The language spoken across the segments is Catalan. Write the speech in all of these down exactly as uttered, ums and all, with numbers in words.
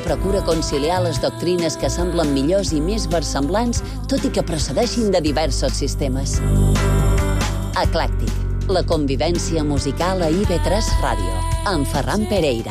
procura conciliar les doctrines que semblen millors i més versemblants, tot i que procedeixin de diversos sistemes. Eclèctic, la convivència musical a I V tres Ràdio, amb Ferran Pereira.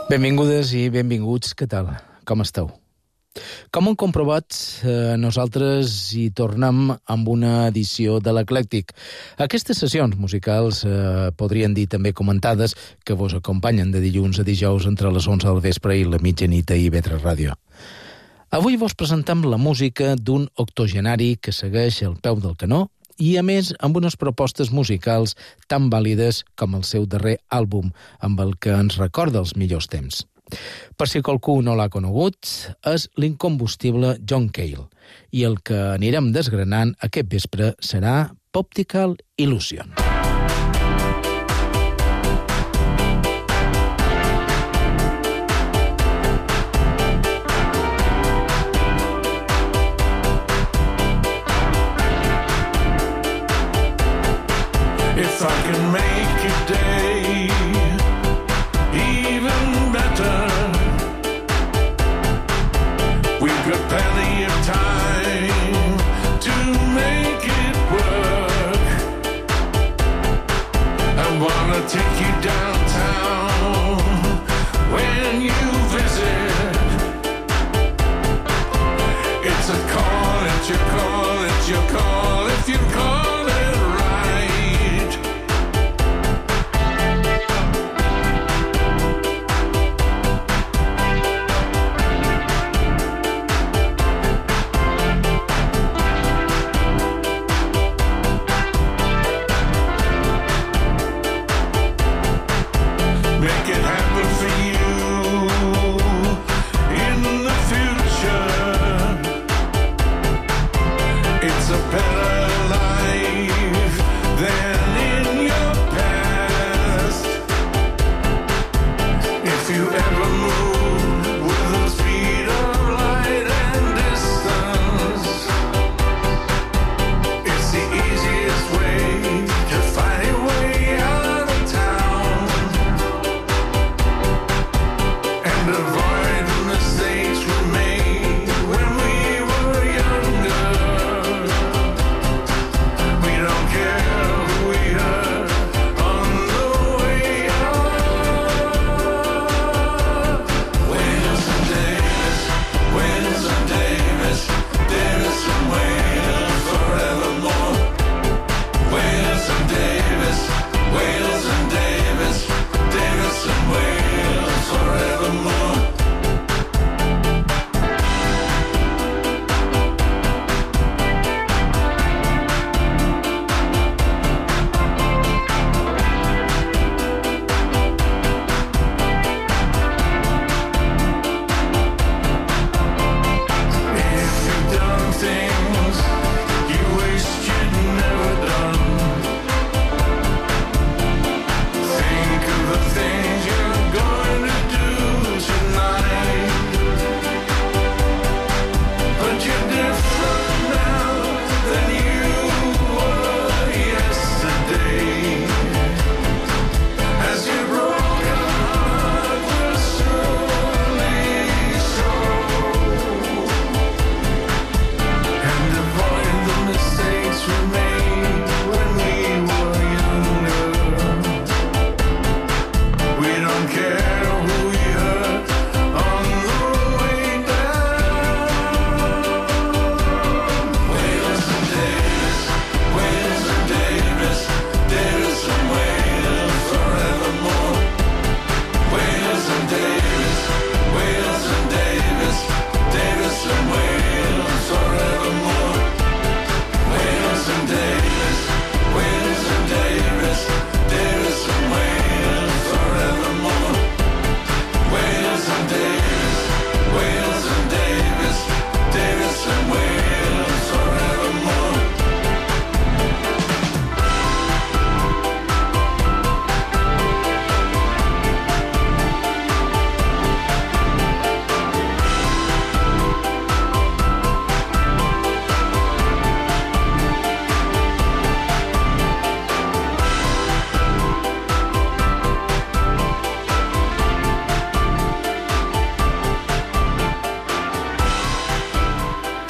Benvingudes i benvinguts, què tal? Com esteu? Com han comprovat, eh, nosaltres hi tornem amb una edició de l'Eclèctic. Aquestes sessions musicals, eh, podrien dir també comentades, que vos acompanyen de dilluns a dijous entre les onze del vespre i la mitjanit a I V tres Ràdio. Avui vos presentem la música d'un octogenari que segueix al peu del canó i, a més, amb unes propostes musicals tan vàlides com el seu darrer àlbum, amb el que ens recorda els millors temps. Per si qualcú no l'ha conegut, és l'incombustible John Cale, i el que anirem desgranant aquest vespre serà Poptical Illusion. If I can make your day even better, we've got plenty of time to make it work. I wanna take you downtown when you visit. It's a call, it's your call, it's your call, if you call it right.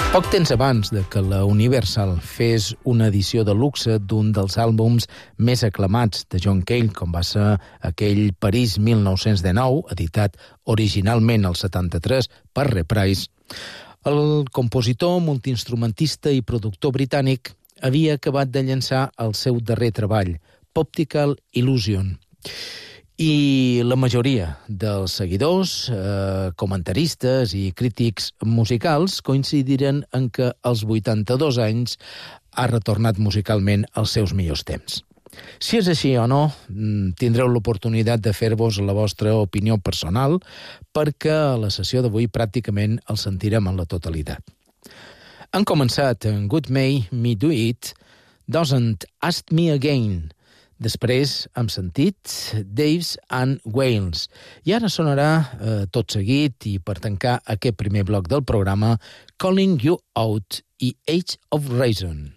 Poc temps abans de que la Universal fes una edició de luxe d'un dels àlbums més aclamats de John Cale, com va ser aquell París mil nou-cents dinou, editat originalment al setanta-tres per Reprise, el compositor, multiinstrumentista i productor britànic havia acabat de llançar el seu darrer treball, Poptical Illusion. I la majoria dels seguidors, eh, comentaristes i crítics musicals coincidiren en que als vuitanta-dos anys ha retornat musicalment als seus millors temps. Si és així o no, tindreu l'oportunitat de fer-vos la vostra opinió personal, perquè a la sessió d'avui pràcticament el sentirem en la totalitat. Han començat en Good May Me Do It, Doesn't Ask Me Again. Després hem sentit Daves and Wales. I ara sonarà eh, tot seguit, i per tancar aquest primer bloc del programa, Calling You Out i Age of Reason.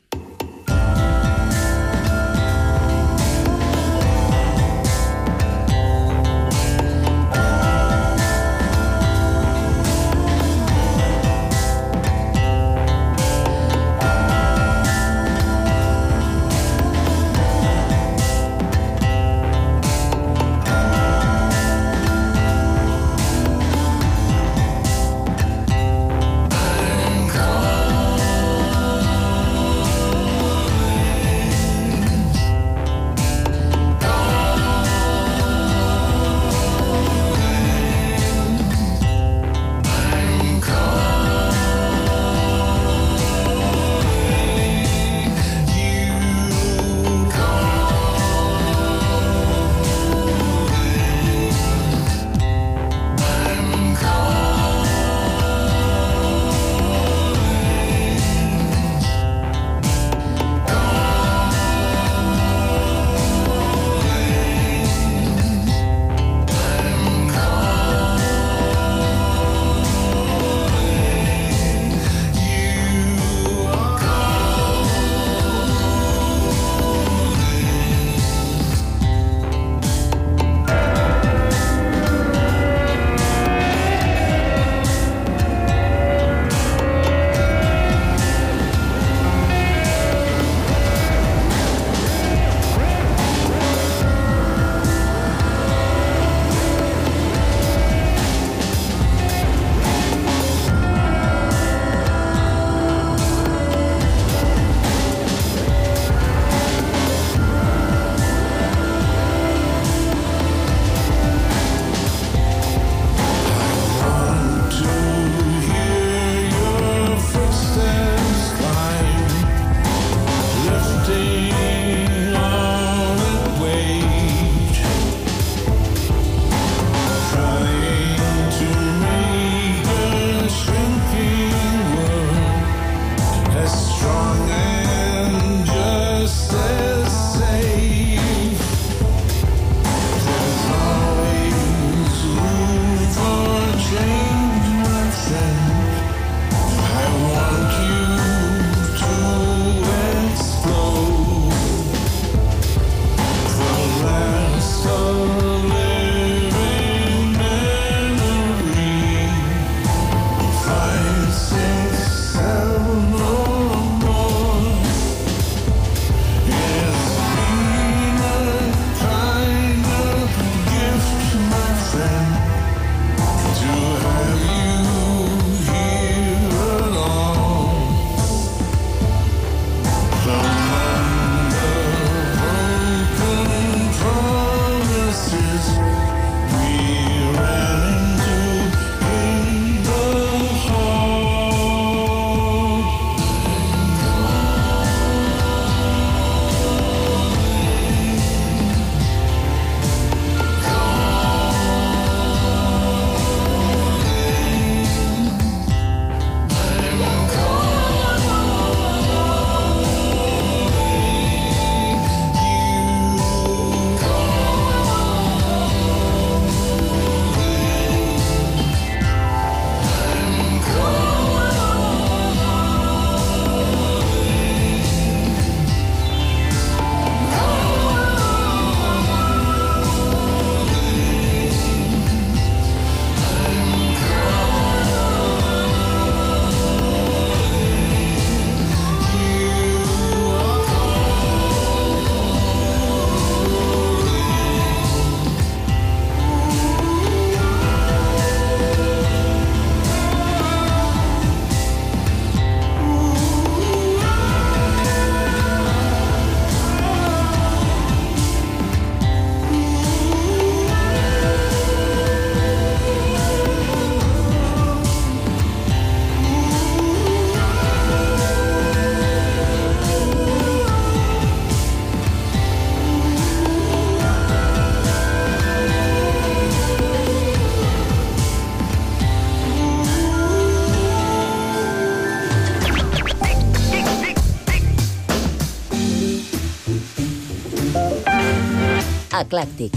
Eclèctic.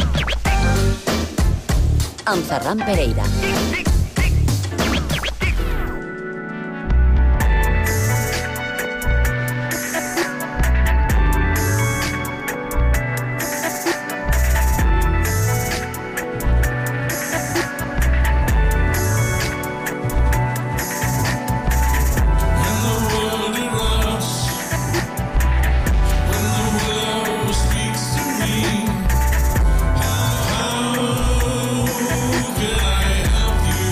Amb Ferran Pereira. Can I help you?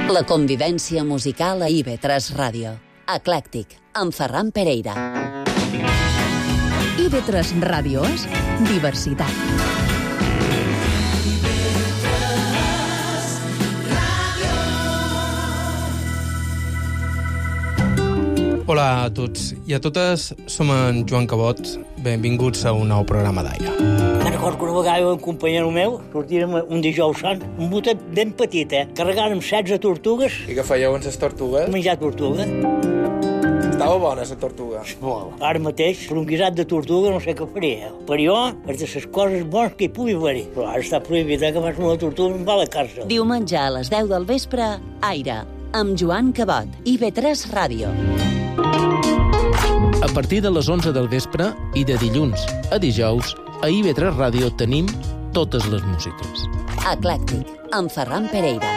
La convivència musical a I V tres Ràdio. Eclèctic, amb Ferran Pereira. I V tres Ràdio és diversitat. Hola a tots i a totes, som en Joan Cabot. Benvinguts a un nou programa d'Aire. Me'n recordo que una vegada un companyero meu sortíem un dijous sant, un botet ben petit, eh? Carregàrem setze tortugues. I què fèieu amb les tortugues? Menjar tortuga. Estava bona, la tortuga. Molt. Ara mateix, per un guisat de tortuga no sé què faria. Per jo, és de les coses bones que hi pugui haver. Però ara està prohibit, eh, que fas una tortuga i em va a la càrcel. Diumenge a les deu del vespre, Aire, amb Joan Cabot, I V tres Ràdio. A partir de les onze del vespre i de dilluns a dijous, a I V tres Ràdio tenim totes les músiques. Eclèctic, amb Ferran Pereira.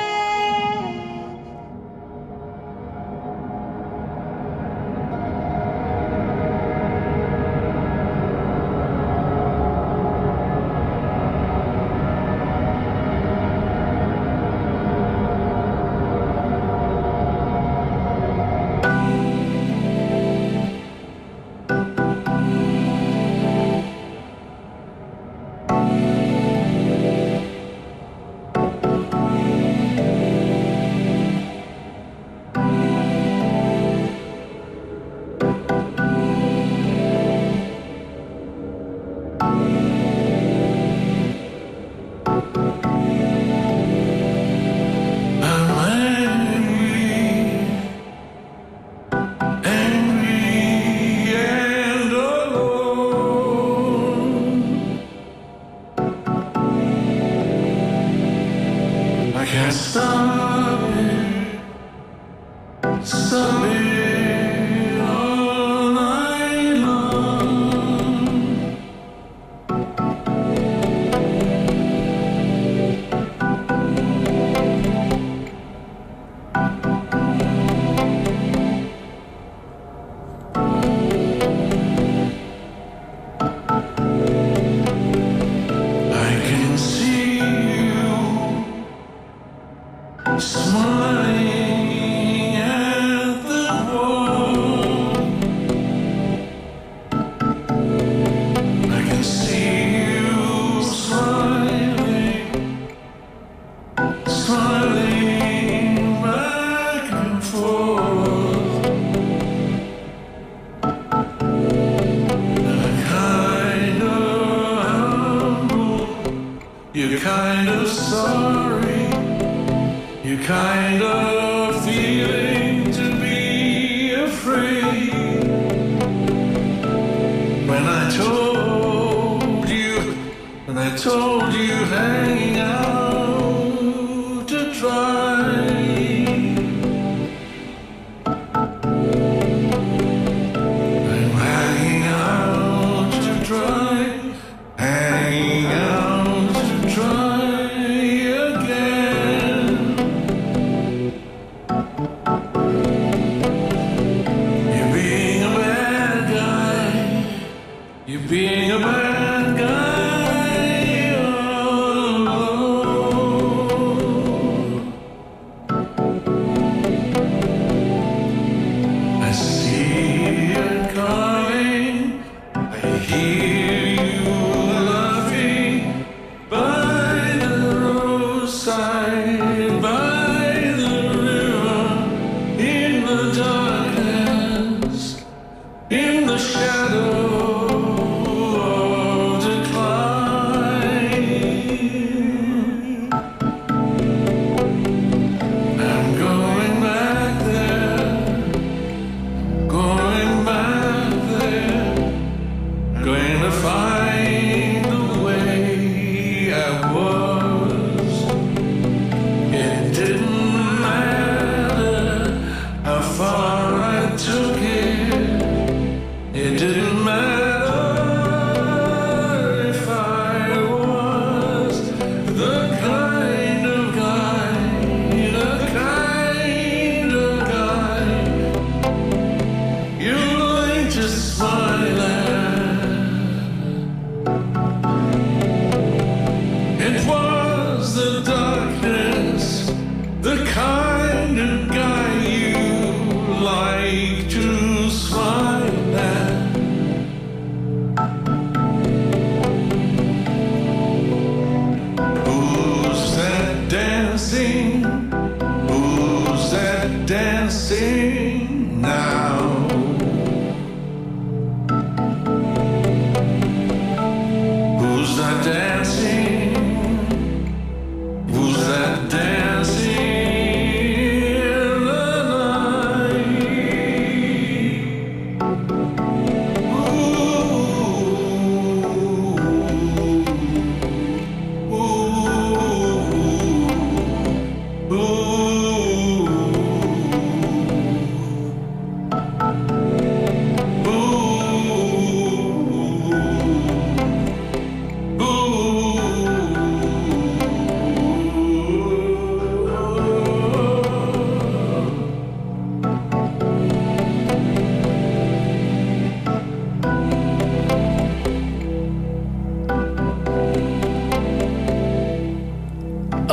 It didn't matter.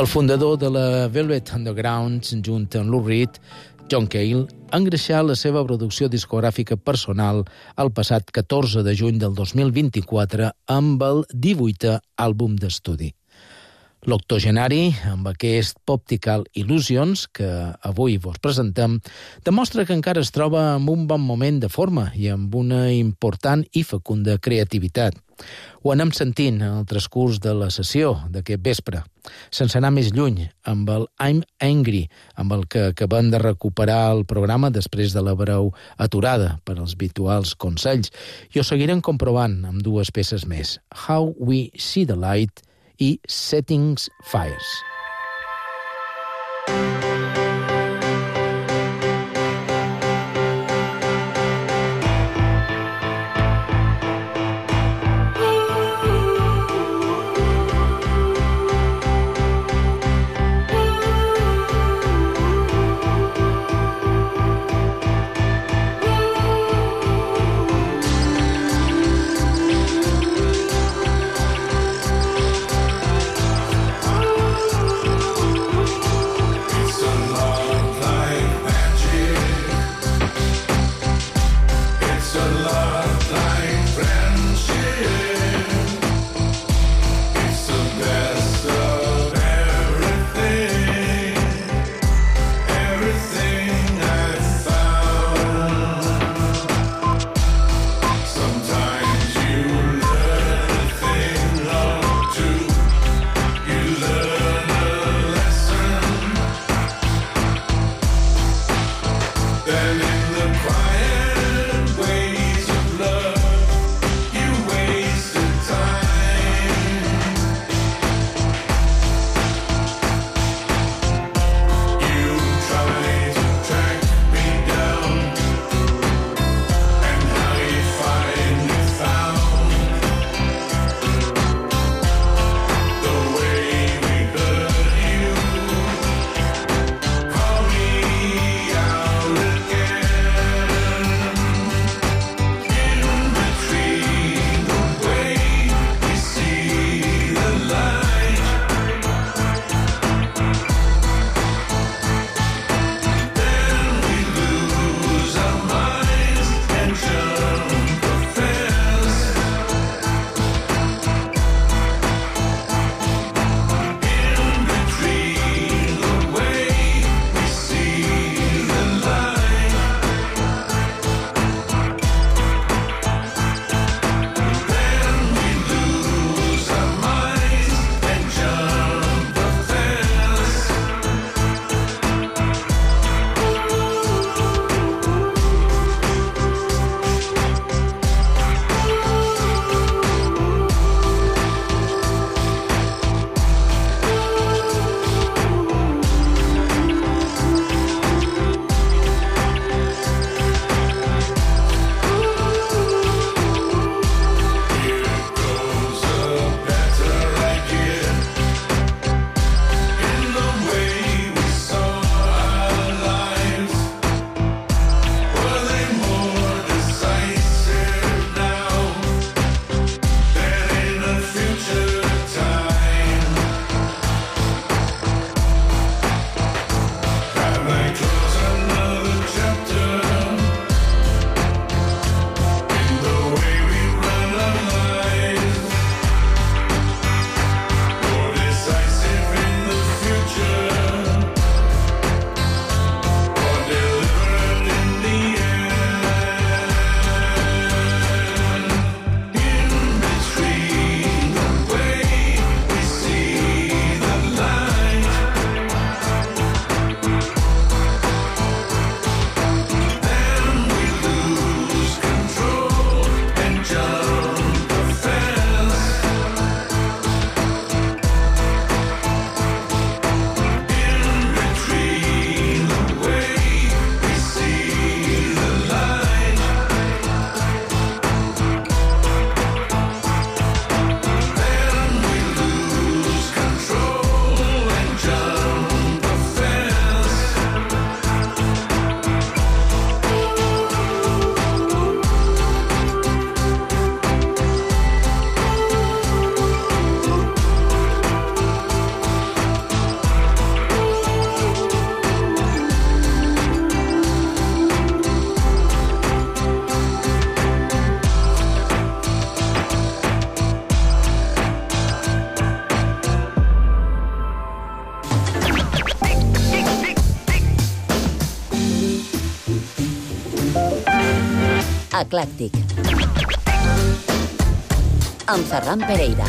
El fundador de la Velvet Underground, junt amb Lou Reed, John Cale, engreixà la seva producció discogràfica personal el passat catorze de juny del dos mil vint-i-quatre amb el divuitè àlbum d'estudi. L'octogenari, amb aquest Poptical Illusions, que avui vos presentem, demostra que encara es troba en un bon moment de forma i amb una important i fecunda creativitat. Ho anem sentint en el transcurs de la sessió d'aquest vespre, sense anar més lluny, amb el I'm Angry, amb el que acabem de recuperar el programa després de la breu aturada per als habituals consells, i ho seguirem comprovant amb dues peces més, How We See the Light i Settings Fires. It's Eclèctic. Amb Ferran Pereira.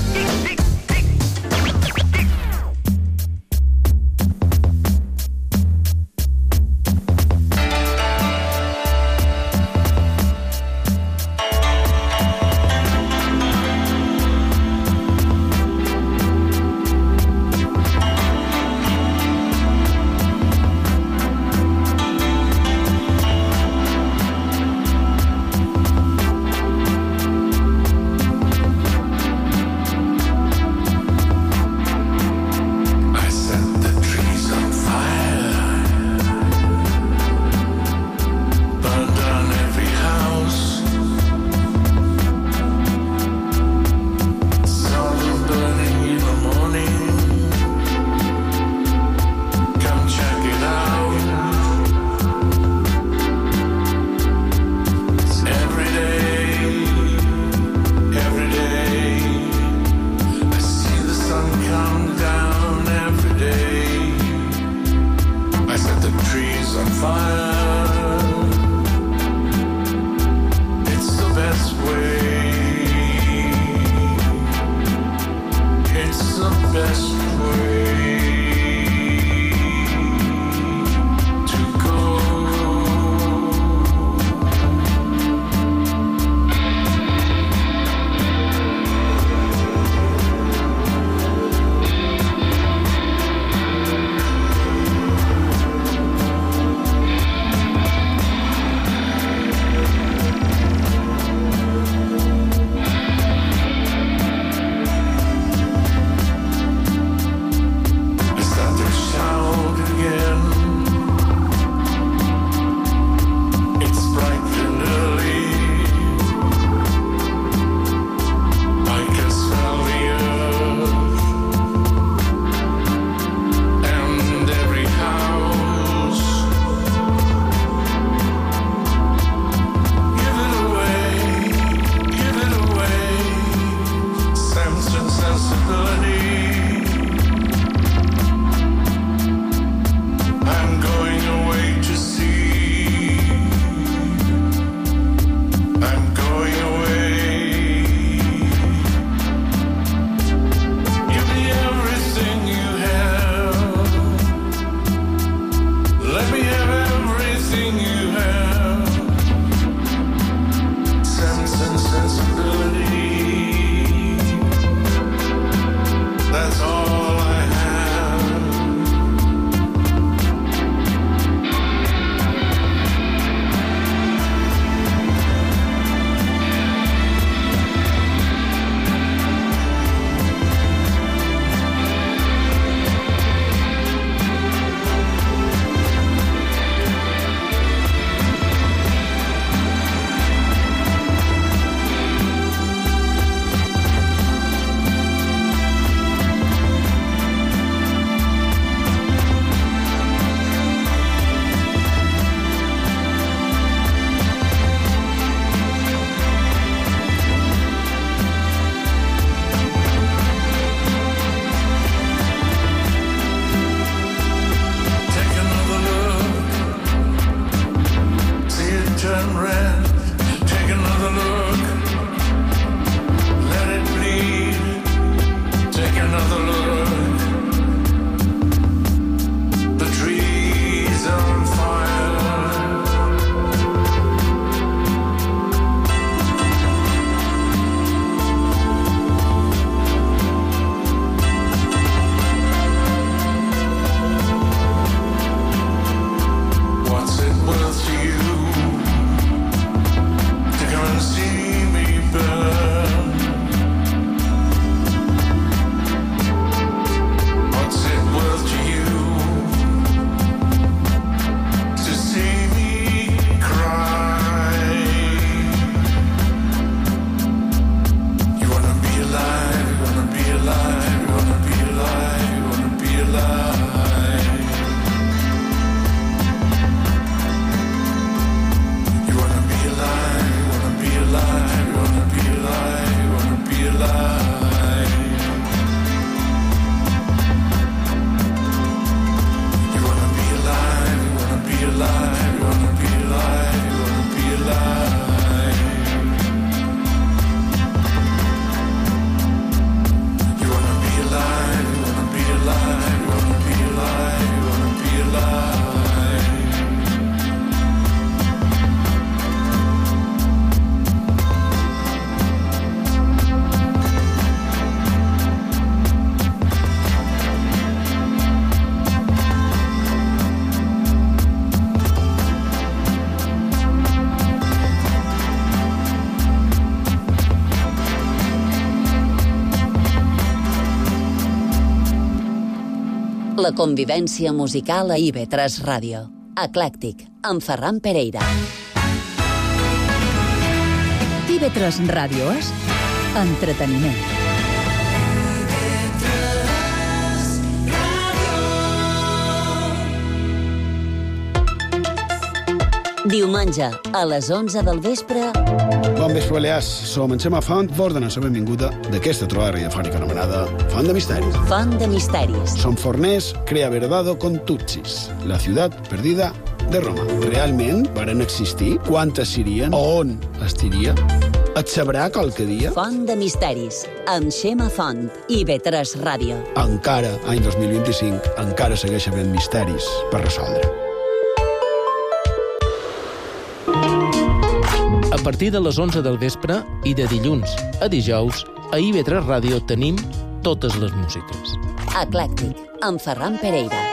La convivència musical a I V tres Ràdio. Eclèctic, amb Ferran Pereira. I V tres Ràdio és entreteniment. Diumenge, a les onze del vespre... Bon vespre, Balears. Som en Xema Font, vos donem la benvinguda d'aquesta trobada radiofònica anomenada Font de Misteris. Font de Misteris. Som forners, crea verdado con Tutsis, la ciutat perdida de Roma. Realment varen existir? Quantes serien? On estiria? Et sabrà qualque dia? Font de Misteris, amb Xema Font, I V tres Ràdio. Encara, any dos mil vint-i-cinc, encara segueix havent misteris per resoldre. A partir de les onze del vespre i de dilluns a dijous, a I V tres Ràdio tenim totes les músiques. Eclèctic, amb Ferran Pereira.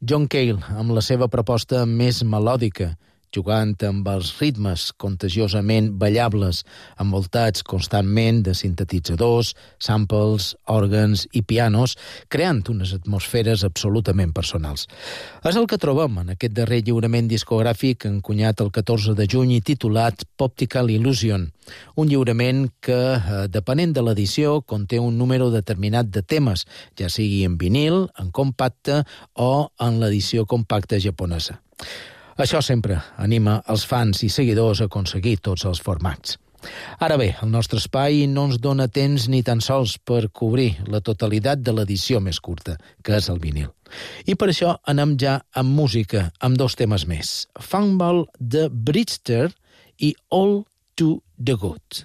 John Cale, amb la seva proposta més melòdica, jugant amb els ritmes contagiosament ballables, envoltats constantment de sintetitzadors, samples, òrgans i pianos, creant unes atmosferes absolutament personals. És el que trobem en aquest darrer lliurament discogràfic encunyat el catorze de juny i titulat Poptical Illusion, un lliurament que, depenent de l'edició, conté un número determinat de temes, ja sigui en vinil, en compacte o en l'edició compacta japonesa. Això sempre anima els fans i seguidors a aconseguir tots els formats. Ara bé, el nostre espai no ens dona temps ni tan sols per cobrir la totalitat de l'edició més curta, que és el vinil. I per això anem ja amb música, amb dos temes més. Funkball de Bridgester i All to the Good.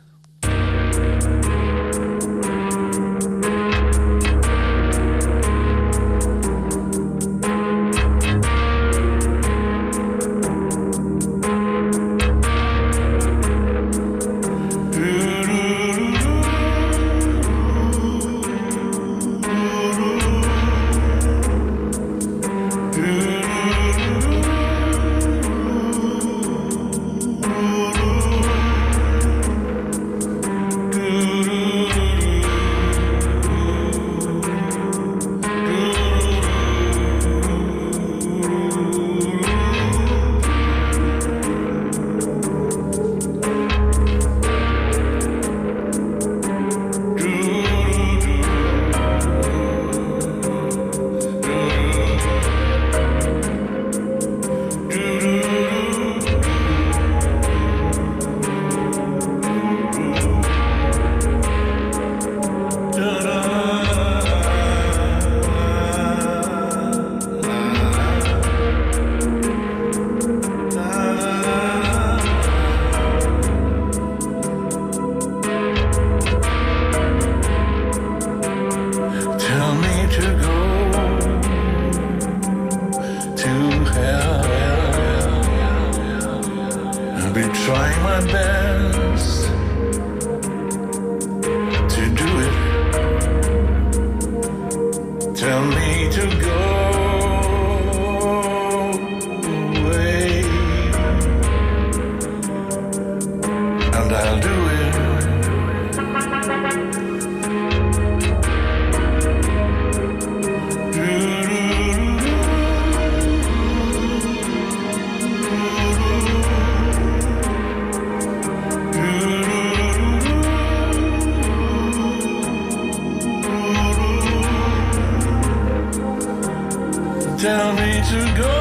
Tell me to go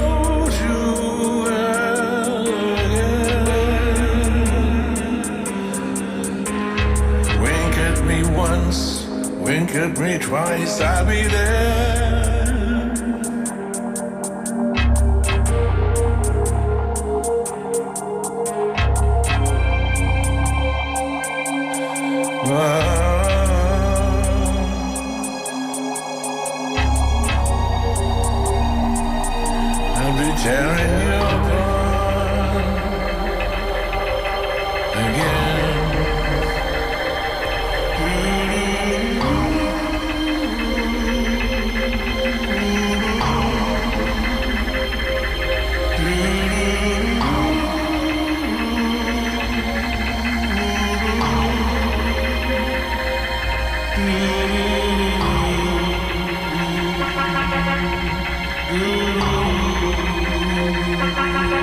to hell again. Wink at me once, wink at me twice, I'll be there. Tearing you apart again. Ooh.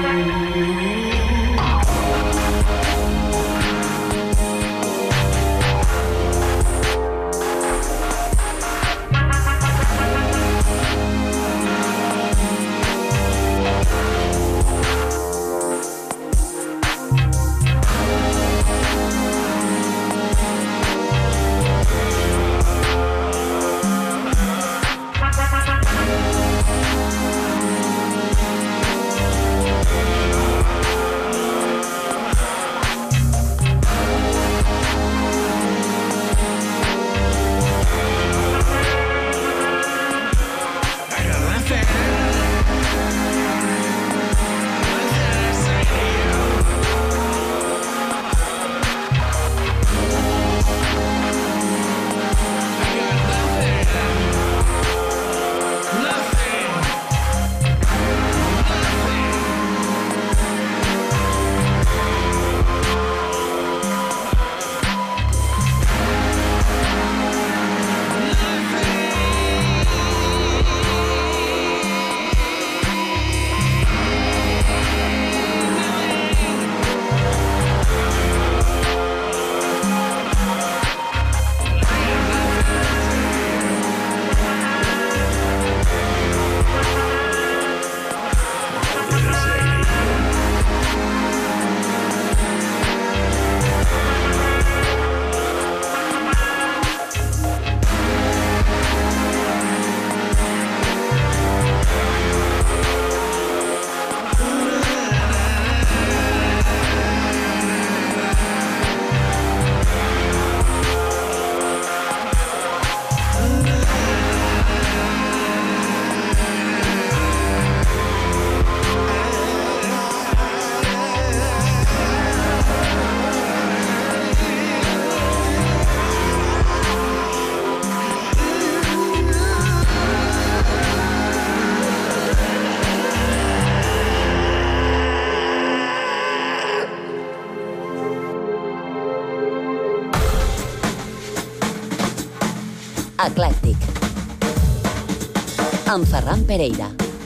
amb Ferran Pereira.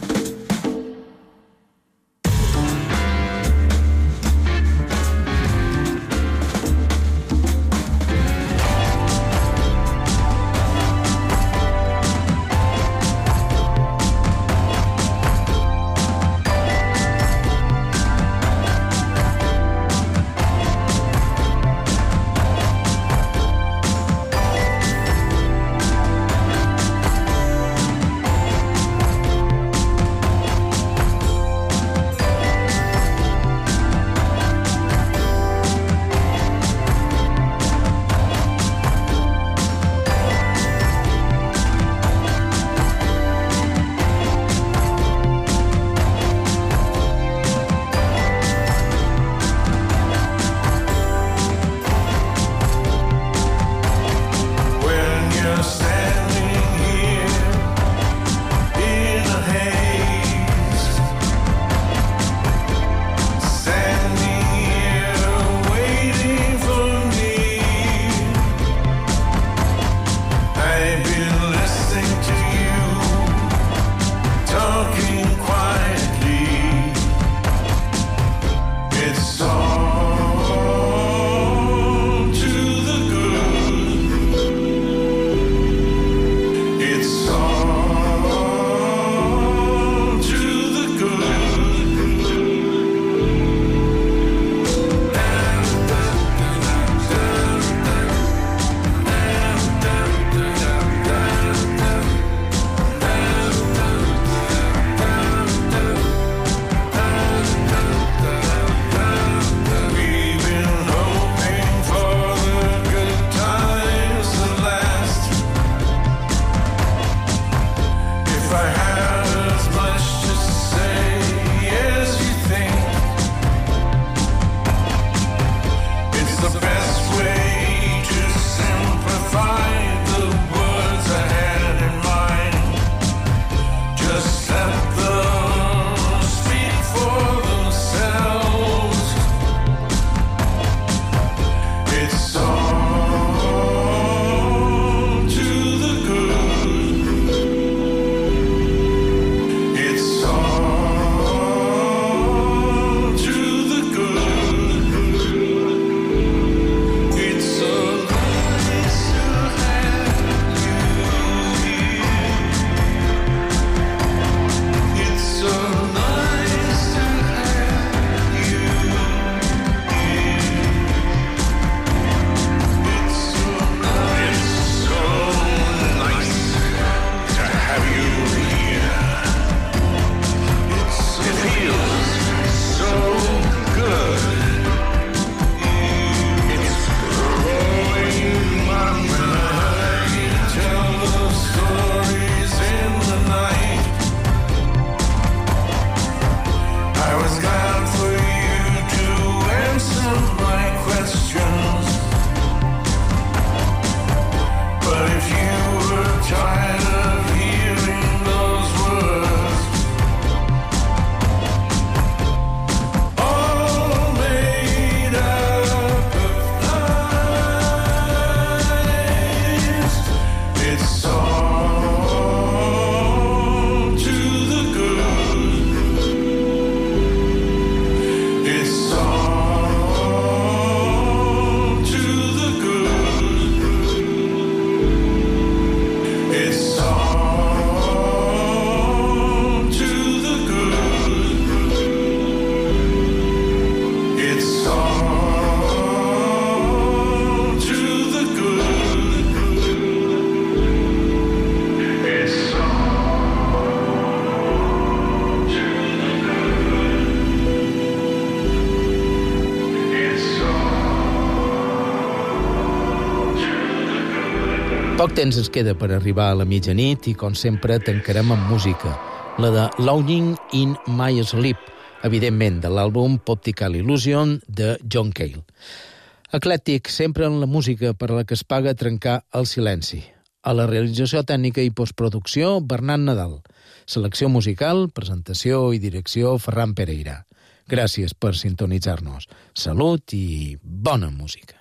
Poc temps ens queda per arribar a la mitjanit i, com sempre, tancarem amb música, la de Longing in My Sleep, evidentment de l'àlbum Optical Illusion de John Cale. Eclèctic, sempre en la música per a la que es paga trencar el silenci. A la realització tècnica i postproducció, Bernat Nadal. Selecció musical, presentació i direcció, Ferran Pereira. Gràcies per sintonitzar-nos. Salut i bona música.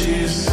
she's